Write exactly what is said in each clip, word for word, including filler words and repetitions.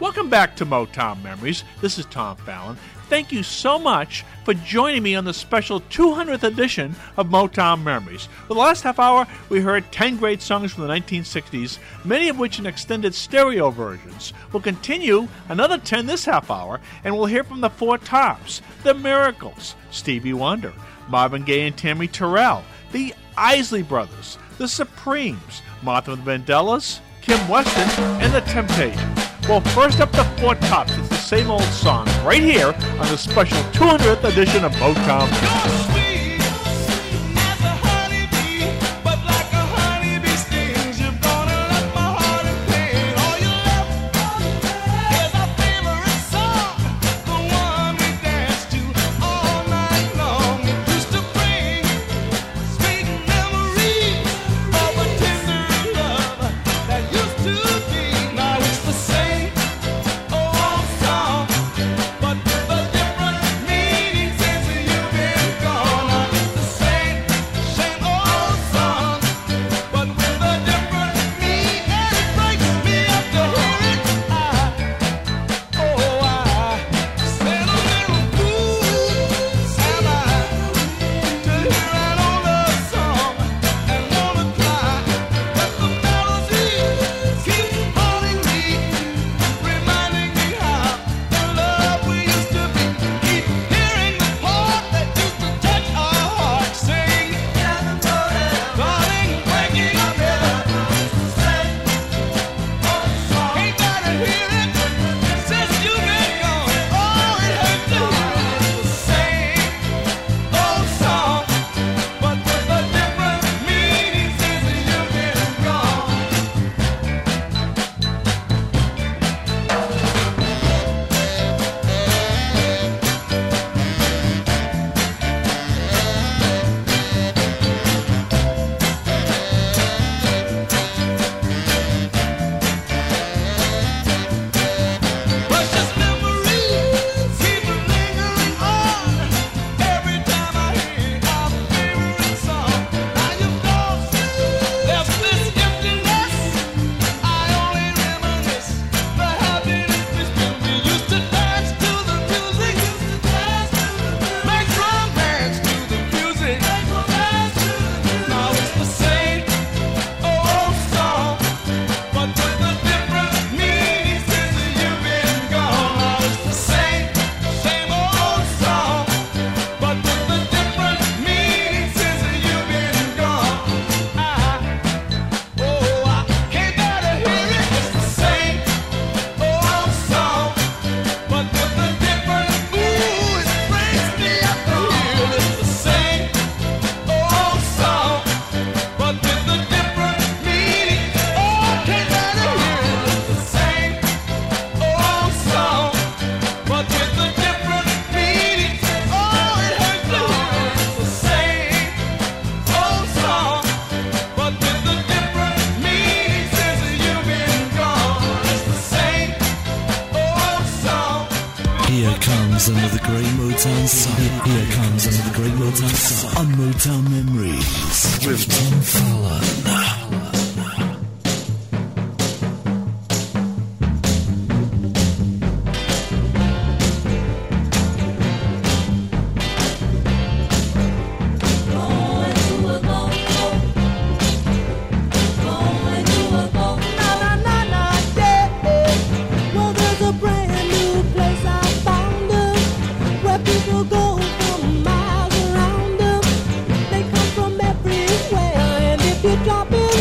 Welcome back to Motown Memories. This is Tom Fallon. Thank you so much for joining me on the special two hundredth edition of Motown Memories. For the last half hour, we heard ten great songs from the nineteen sixties, many of which in extended stereo versions. We'll continue another ten this half hour, and we'll hear from the Four Tops, The Miracles, Stevie Wonder, Marvin Gaye and Tammy Terrell, the Isley Brothers, The Supremes, Martha and the Vandellas, Kim Weston, and The Temptations. Well, first up, the Four Tops. It's the same old song right here on the special two hundredth edition of Motown. Another great Motown song. Here comes another great Motown song on Motown Memories with Tom Fallon. Drop it.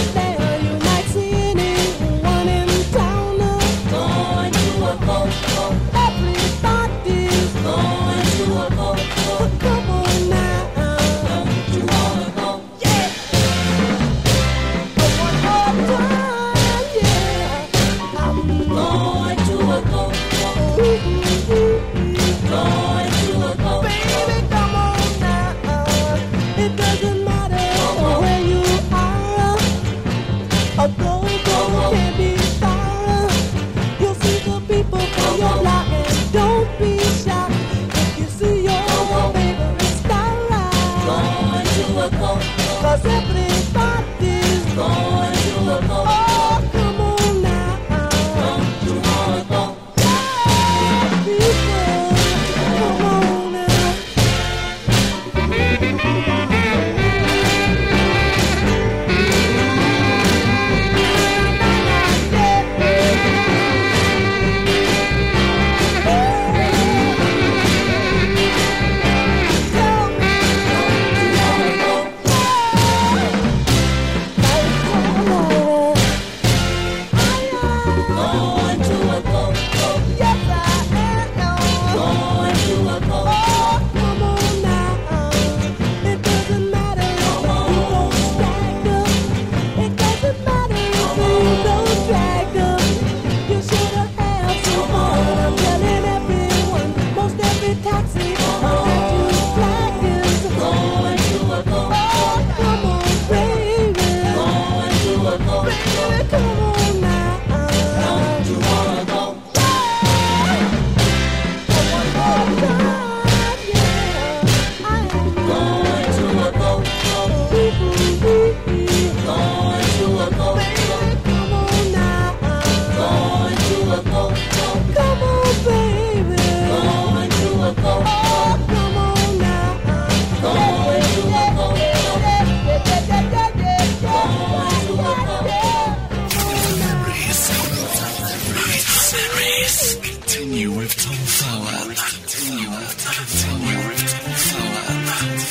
Continue with Tom Fallon. Continue with Tom Fallon. Continue with Tom Fallon.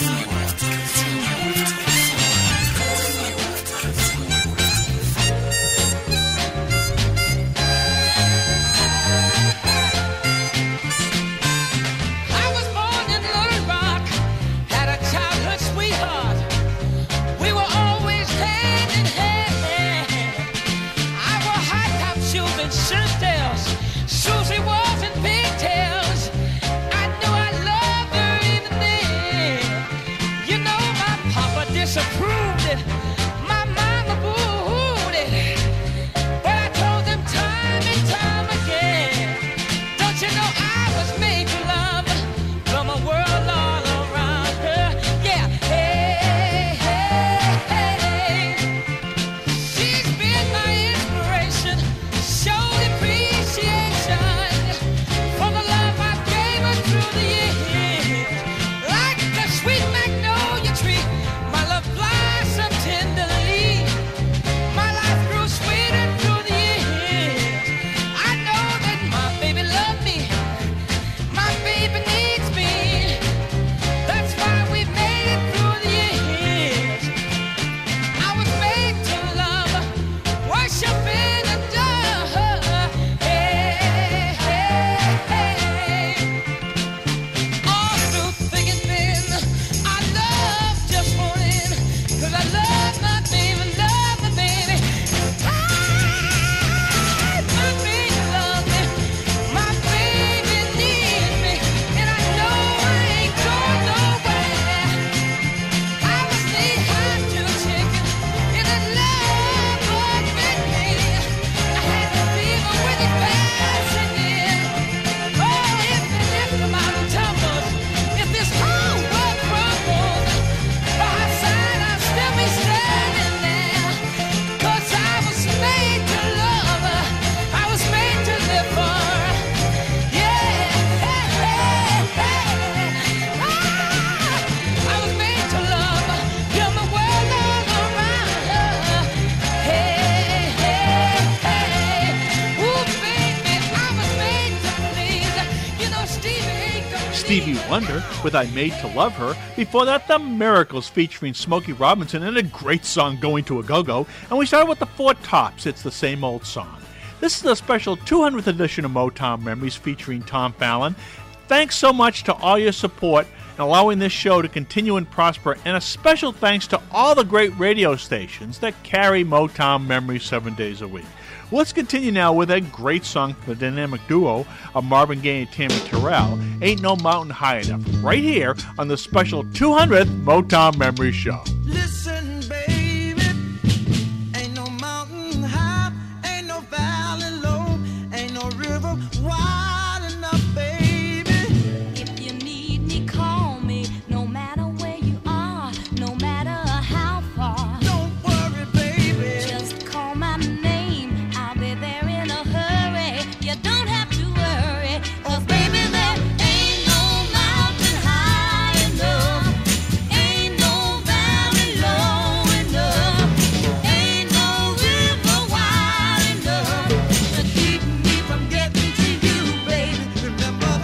I was born in Little Rock, had a childhood sweetheart. We were always hand in hand. I wore high top shoes and shirt tails. Susie was in pigtails. I knew I loved her even then. You know my papa disapproved it. My mama booed it. But I told them time and time again. Don't you know I was made to love from a world all around her? Yeah, hey, hey, hey. She's been my inspiration. Showed appreciation for the love I gave her through the years. Like the sweet magnolia tree, my love blossomed tenderly. My life grew sweeter through the years. I know that my baby loved me. My baby needs me. That's why we made it through the years. I was made to love, worship and adore her. Hey, hey, hey. All through thick and thin, I love just one in. 'Cause I love my baby, love my baby. Ah, my baby loves me. My baby needs me. And I know I ain't going nowhere. I was knee-high to the chicken, and the love was with me. I had the fever with it passing in. Oh, if the if the mountain tumbles, if this whole world crumbles, by her side I'll still be standing there. 'Cause I was made to love her. I was made to live for her. Yeah, hey, hey, hey. Ah, I was made to love her. You're my world all around her. Hey, hey, hey. Ooh, baby, I was made to please. You know, Stevie ain't gonna Stevie leave. Wonder with I Made to Love Her. Before that, The Miracles featuring Smokey Robinson and a great song, Going to a Go-Go. And we started with the Four Tops, It's the Same Old Song. This is the special two hundredth edition of Motown Memories featuring Tom Fallon. Thanks so much to all your support in allowing this show to continue and prosper, and a special thanks to all the great radio stations that carry Motown Memories seven days a week. Let's continue now with a great song from the dynamic duo of Marvin Gaye and Tammy Terrell, Ain't No Mountain High Enough, right here on the special two hundredth Motown Memories Show. Listen, baby, ain't no mountain high, ain't no valley low, ain't no river wide enough, baby. If you need me, call me. No matter where you are, no matter how far. Don't worry, baby. Just call my name. I'll be there in a hurry. You don't have to worry. 'Cause baby, there ain't no mountain high enough. Ain't no valley low enough. Ain't no river wide enough to keep me from getting to you, baby. Remember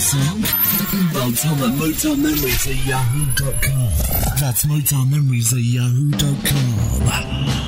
song? Well, tell them Motown Memories at yahoo dot com. That's Motown Memories at yahoo dot com.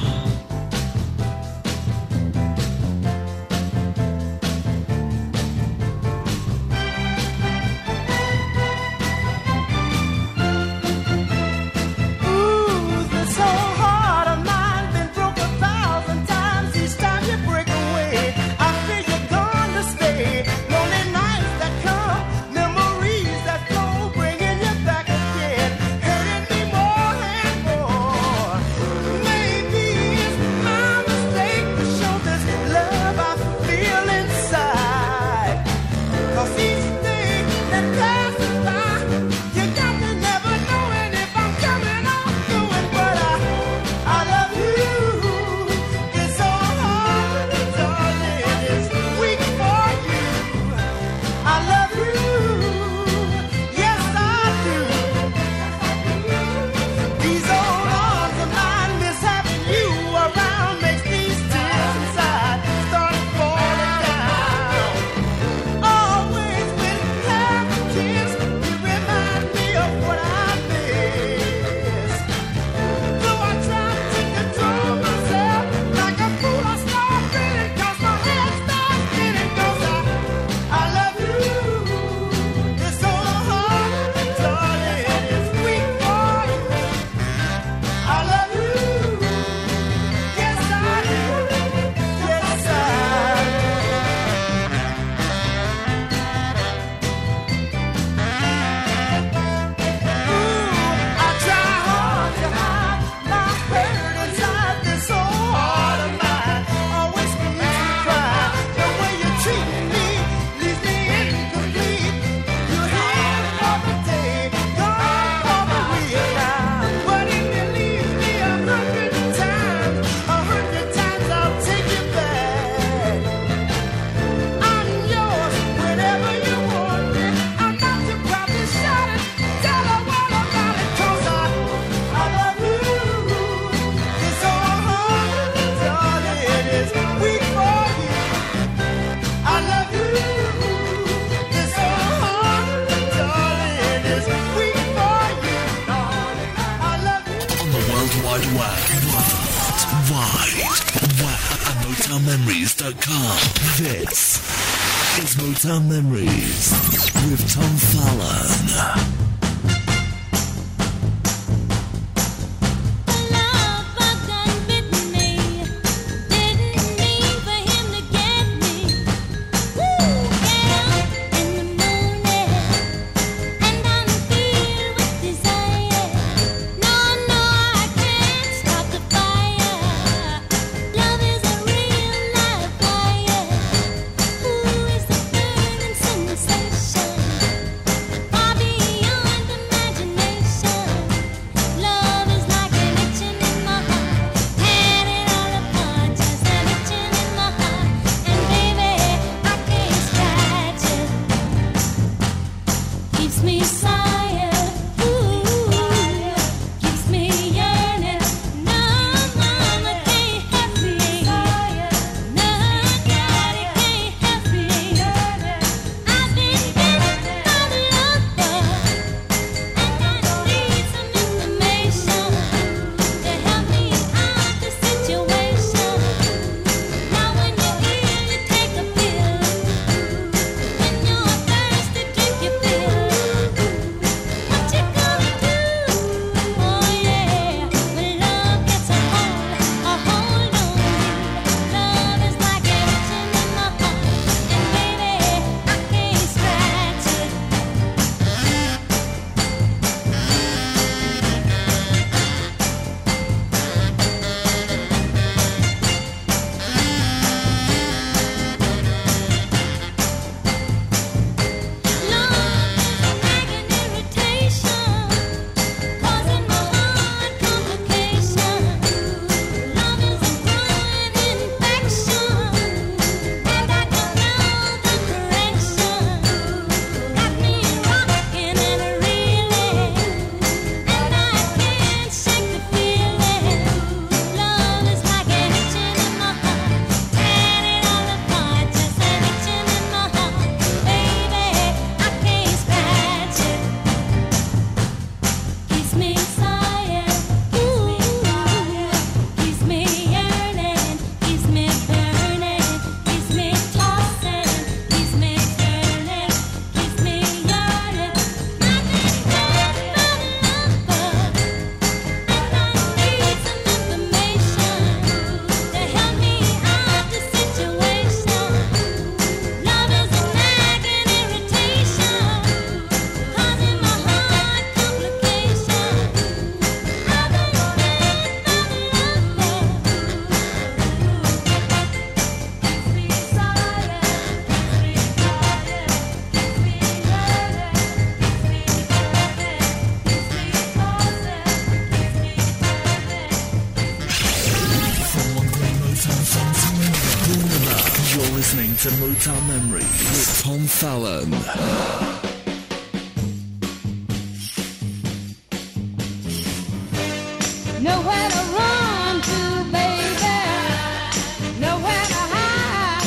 Motown Memories dot com. This is Motown Memories with Tom Fallon. Beyond Motown Memories with Tom Fallon. Nowhere to run to, baby. Nowhere to hide.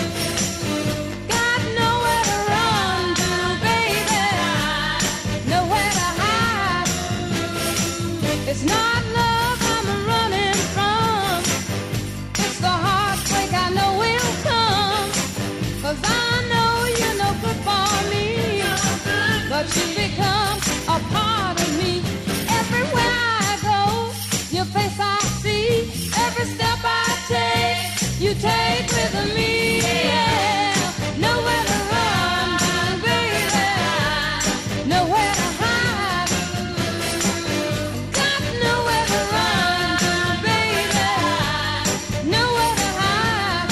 Got nowhere to run to, baby. Nowhere to hide. It's not love I'm running from. It's the heartbreak I know will come. 'Cause I know you're no good for me. But you become a part of me. Everywhere I go, your face I see, every step I take, you take with me. Yeah. Nowhere to run to, baby. Nowhere to hide. Got nowhere to run to, baby. Nowhere to hide.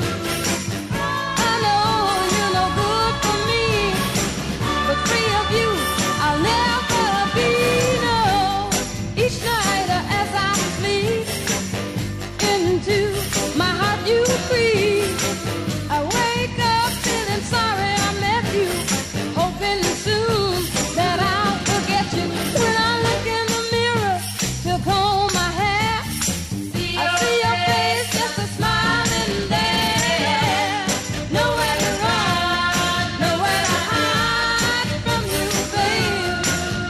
I know you're no good for me, but free of you, I'll never be. No, each night as I sleep, into my heart you creep. I wake up feeling sorry I met you, hoping soon that I'll forget you. When I look in the mirror to comb my hair, I see your face, just a smiling there. Nowhere to run, nowhere to hide from you, babe.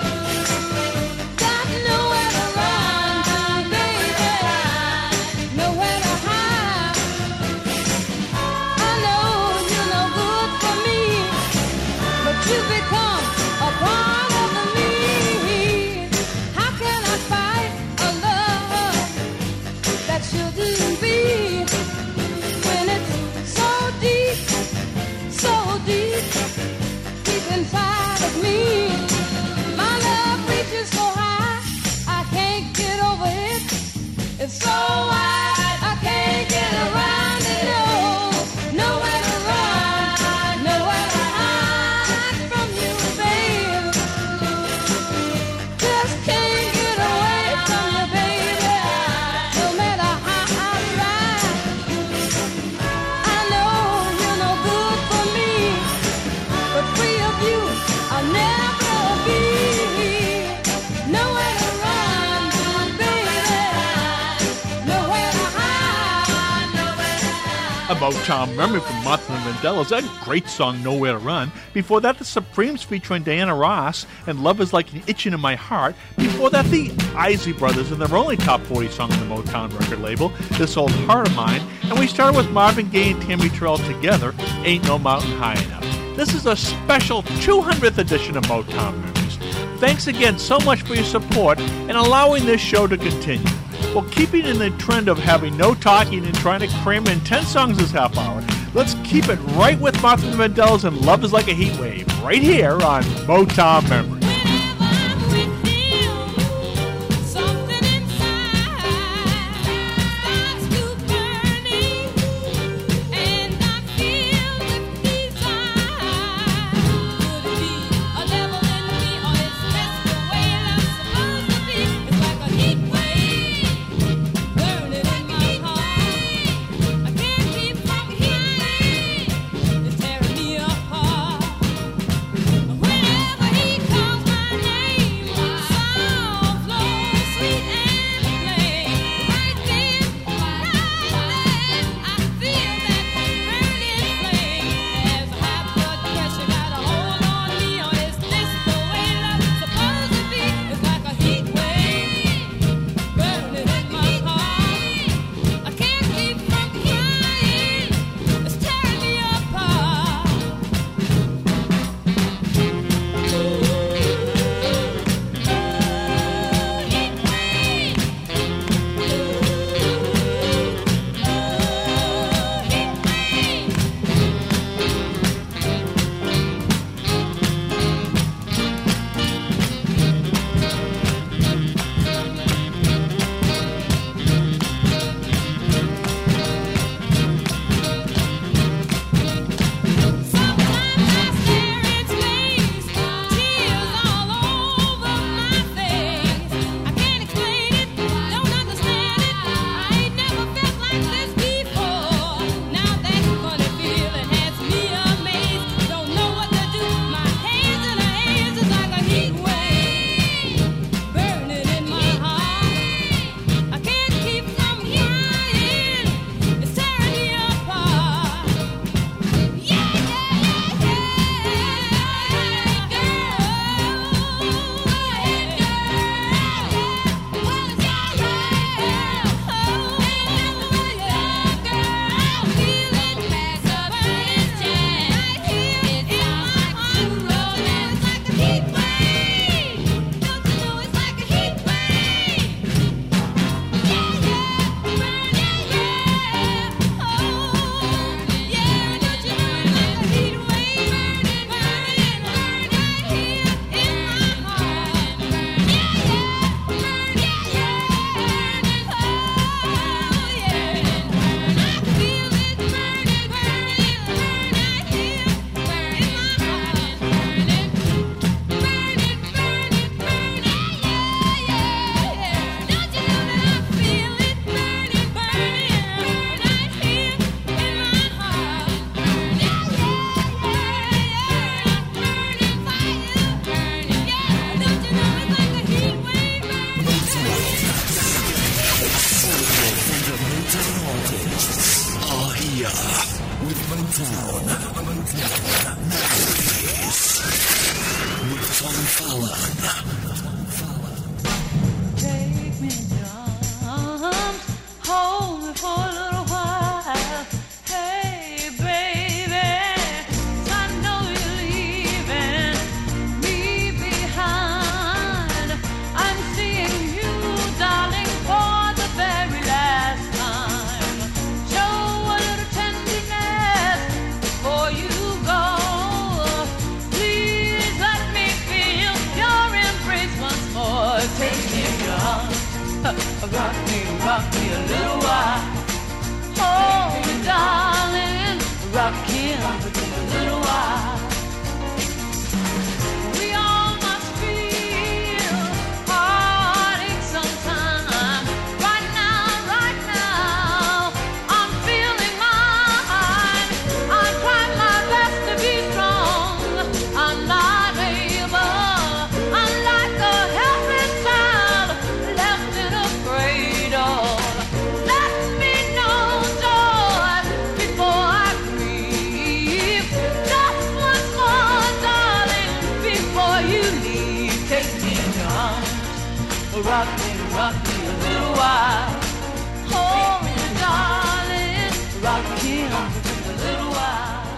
Got nowhere to run to, baby. Nowhere to hide. I know you're no good for me, but you become a part of me. How can I fight a love that shouldn't be, when it's so deep, so deep, deep inside of me? My love reaches so high, I can't get over it. It's so wide, I can't get around it. No, nowhere to run, nowhere to hide from you, babe. Just can't get away from you, baby. No matter how I try, I know you're no good for me, but free of you, I'll never be. Nowhere to run to, baby. Nowhere to hide. Nowhere to hide. A Motown memory from Martha and Vandellas. That great song, Nowhere to Run. Before that, the Supremes featuring Diana Ross and Love Is Like an Itching in My Heart. Before that, the Isley Brothers and their only top forty song on the Motown record label, This Old Heart of Mine. And we started with Marvin Gaye and Tammy Terrell together, Ain't No Mountain High Enough. This is a special two hundredth edition of Motown Memories. Thanks again so much for your support and allowing this show to continue. Well, keeping in the trend of having no talking and trying to cram in ten songs this half hour, let's keep it right with Martha and Vandellas and Love Is Like a Heat Wave, right here on Motown Memories. Whenever I'm with you, something inside starts to burning, and I feel the desire. Could it be a devil in me, or it's just the way love's supposed to be? It's like a heat wave burning in my heart. I can't keep from healing. It's tearing me apart. Whenever he comes Take me in your arms, hold me for a little while. Hey, baby, I know you're leaving me behind. I'm seeing you, darling, for the very last time. Show a little tenderness before you go. Please let me feel your embrace once more. Take me in your arms. Rock me, rock me a little while. Hold me, darling, rock him a little while. We all must feel heartache sometime. Right now, right now, I'm feeling mine. I'm trying my best to be strong. I'm not able. I'm like a helpless child left in a cradle. Let me know joy before I grieve. Just once more, darling, before you leave. Take me in your arms, rock me, rock me a little while. Hold me, darling, rock him a little while.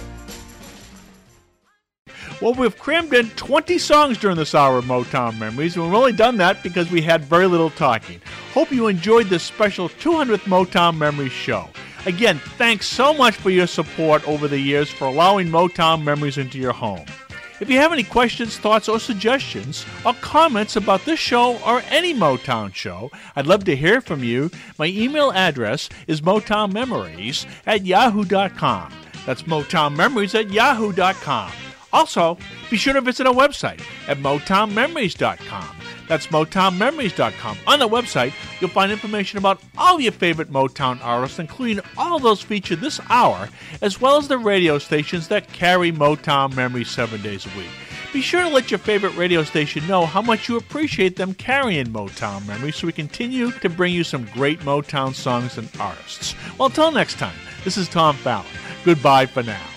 Well, we've crammed in twenty songs during this hour of Motown Memories, and we've only done that because we had very little talking. Hope you enjoyed this special two hundredth Motown Memories show. Again, thanks so much for your support over the years for allowing Motown Memories into your home. If you have any questions, thoughts, or suggestions, or comments about this show or any Motown show, I'd love to hear from you. My email address is motown memories at yahoo dot com. That's motown memories at yahoo dot com. Also, be sure to visit our website at motown memories dot com. That's motown memories dot com. On the website, you'll find information about all your favorite Motown artists, including all those featured this hour, as well as the radio stations that carry Motown Memories seven days a week. Be sure to let your favorite radio station know how much you appreciate them carrying Motown Memories so we continue to bring you some great Motown songs and artists. Well, until next time, this is Tom Fallon. Goodbye for now.